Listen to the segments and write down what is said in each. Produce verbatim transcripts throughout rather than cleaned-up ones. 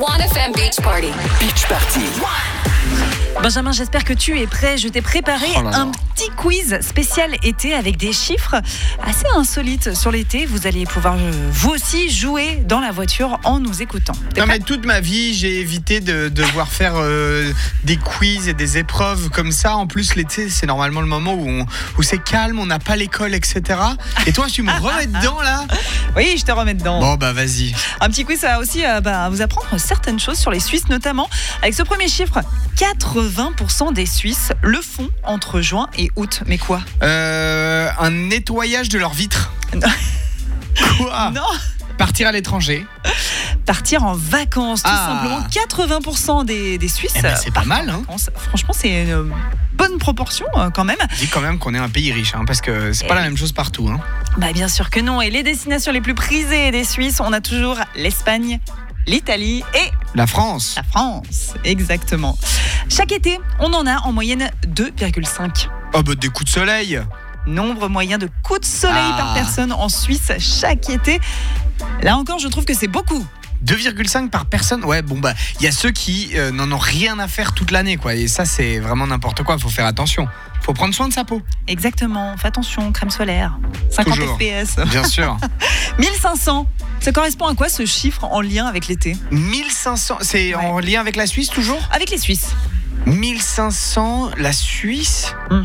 one F M Beach Party. Beach Party. Benjamin, j'espère que tu es prêt. Je t'ai préparé Oh là là. un petit quiz spécial été avec des chiffres assez insolites sur l'été. Vous allez pouvoir, euh, vous aussi, jouer dans la voiture en nous écoutant. T'es Non prêt ? mais toute ma vie j'ai évité de devoir faire euh, des quiz et des épreuves comme ça. En plus l'été c'est normalement le moment où, on, où c'est calme, on n'a pas l'école, et cetera. Et toi tu me remets dedans là? Oui, je te remets dedans. Bon bah vas-y. Un petit quiz, ça va aussi euh, bah, vous apprendre certaines choses sur les Suisses, notamment avec ce premier chiffre. quatre-vingts pour cent des Suisses le font entre juin et août. Mais quoi ? Euh, un nettoyage de leurs vitres. Quoi? Non, Partir à l'étranger. partir en vacances, tout Ah. simplement. quatre-vingts pour cent des, des Suisses. Eh ben, c'est pas partent mal, en hein. vacances. Franchement, c'est une euh, bonne proportion euh, quand même. Dis quand même qu'on est un pays riche, hein, parce que c'est pas Eh la oui. même chose partout. Hein. Bah bien sûr que non. Et les destinations les plus prisées des Suisses, on a toujours l'Espagne, l'Italie et La France. la France. Exactement. Chaque été, on en a en moyenne deux virgule cinq. Oh bah des coups de soleil. Nombre moyen de coups de soleil Ah. par personne en Suisse chaque été. Là encore, je trouve que c'est beaucoup. deux virgule cinq par personne. Ouais, bon bah il y a ceux qui euh, n'en ont rien à faire toute l'année quoi. Et ça c'est vraiment n'importe quoi, faut faire attention. Faut prendre soin de sa peau. Exactement. Fais attention, crème solaire. cinquante Toujours. F P S. Bien sûr. mille cinq cents. Ça correspond à quoi ce chiffre en lien avec l'été ? mille cinq cents, c'est Ouais. en lien avec la Suisse toujours? Avec les Suisses. mille cinq cents, la Suisse. Mhm.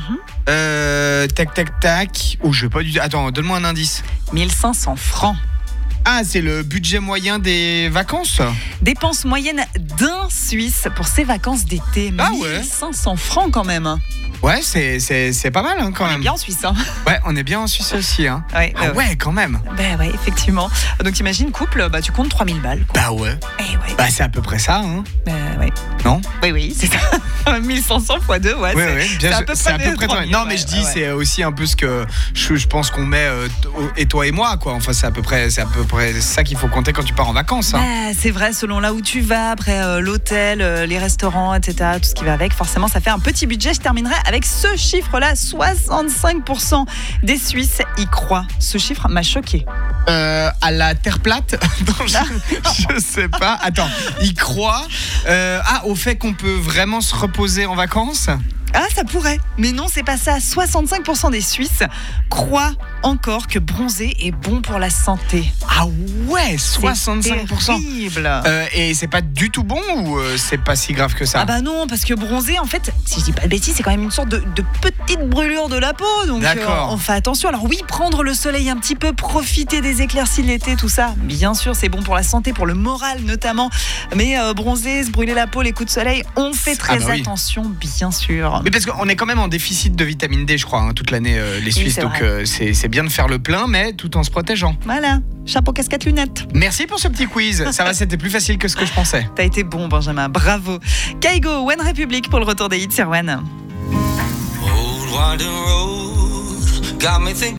Euh, tac tac tac. Oh, je vais pas du Attends, donne-moi un indice. mille cinq cents francs. Ah, c'est le budget moyen des vacances? Dépense moyenne d'un Suisse pour ses vacances d'été. Ah ouais. mille cinq cents francs quand même. Ouais, c'est, c'est, c'est pas mal hein, quand On est même. bien en Suisse. Hein. Ouais, on est bien en Suisse aussi. Hein. Ouais, Ah euh, ouais, quand même. bah ouais, effectivement. Donc t'imagines, couple, bah, tu comptes trois mille balles. quoi. Bah ouais. Eh ouais. Bah c'est à peu près ça. Hein. Bah ouais. Non? Oui, oui, c'est ça. mille cinq cents fois deux, ouais. Ouais, c'est- ouais, c'est bien à sûr, peu c'est près à peu des près. trois mille, Non, mais ouais, je dis, ouais. c'est aussi un peu ce que je, je pense qu'on met euh, t- et toi et moi, quoi. Enfin, c'est à peu près, c'est à peu près ça qu'il faut compter quand tu pars en vacances. Hein. Bah, c'est vrai, selon là où tu vas, après euh, l'hôtel, euh, les restaurants, et cetera, tout ce qui va avec, forcément, ça fait un petit budget. Je terminerai avec ce chiffre-là, soixante-cinq pour cent des Suisses y croient. Ce chiffre m'a choqué. Euh, à la terre plate. Non, je, je sais pas. Attends, il croit euh, ah au fait qu'on peut vraiment se reposer en vacances. Ah, ça pourrait. Mais non, c'est pas ça. soixante-cinq pour cent des Suisses croient encore que bronzer est bon pour la santé. Ah ouais, soixante-cinq pour cent. C'est terrible. Euh, et c'est pas du tout bon ou euh, c'est pas si grave que ça? Ah bah non, parce que bronzer, en fait, si je dis pas de bêtises, c'est quand même une sorte de, de petite brûlure de la peau. Donc D'accord. euh, on fait attention. Alors oui, prendre le soleil un petit peu, profiter des éclaircies de l'été, tout ça, bien sûr, c'est bon pour la santé, pour le moral notamment. Mais euh, bronzer, se brûler la peau, les coups de soleil, on fait très Ah bah oui. attention, bien sûr. Mais parce qu'on est quand même en déficit de vitamine D, je crois, hein, toute l'année, euh, les Suisses. c'est donc vrai. euh, c'est, c'est bien de faire le plein, mais tout en se protégeant. Voilà, chapeau, casquette, lunettes. Merci pour ce petit quiz. Ça va, c'était plus facile que ce que je pensais. T'as été bon, Benjamin, bravo. Kaigo, One Republic pour le retour des hits sur One. Old winding road got me thinking.